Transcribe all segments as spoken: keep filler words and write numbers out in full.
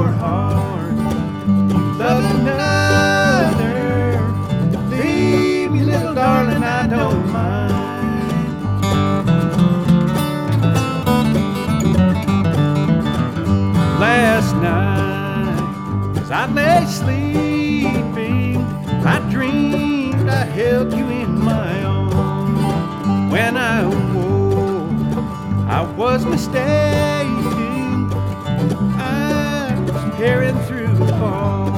heart you love another, leave me, little darling, I don't mind. Last night, as I lay sleeping, I dreamed I held you in my arms. When I awoke, I was mistaken. I was peering through the bars.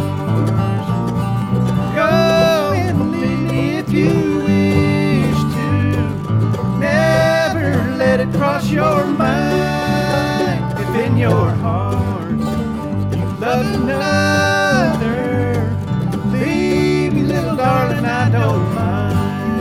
Go and leave me if you wish to. Never let it cross your mind. If in your heart you love another, leave me, little darling, I don't mind.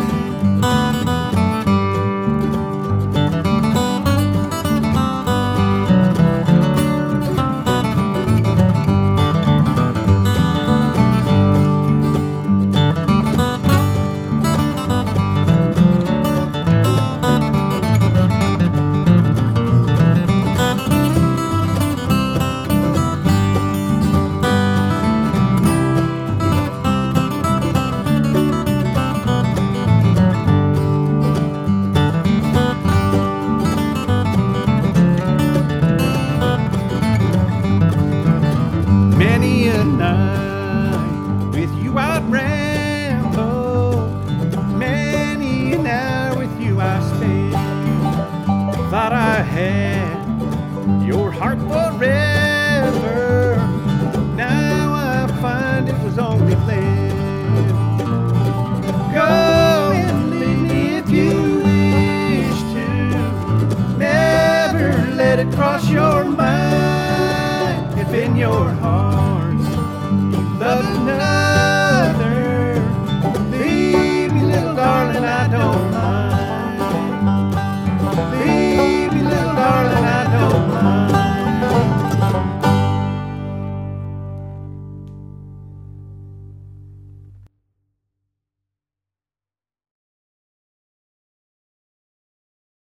Many a night with you I'd ramble, many an hour with you I spent. Thought I had your heart forever, now I find it was only left. Go and leave me if you wish to, never let it cross your mind. If in your heart